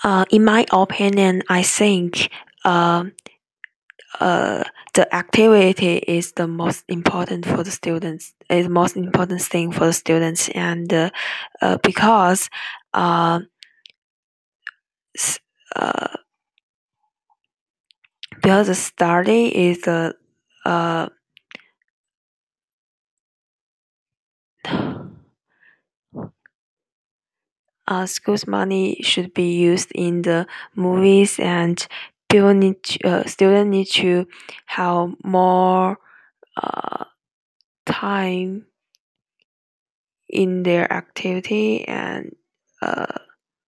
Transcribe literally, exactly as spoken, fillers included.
Uh, in my opinion, I think uh, uh, the activity is the most important for the students. Is the most important thing for the students, and uh, uh, because uh, uh, because the study is the uh, uh, school's money should be used in the movies, and people need to, uh, students need to have more uh, time in their activity, and uh,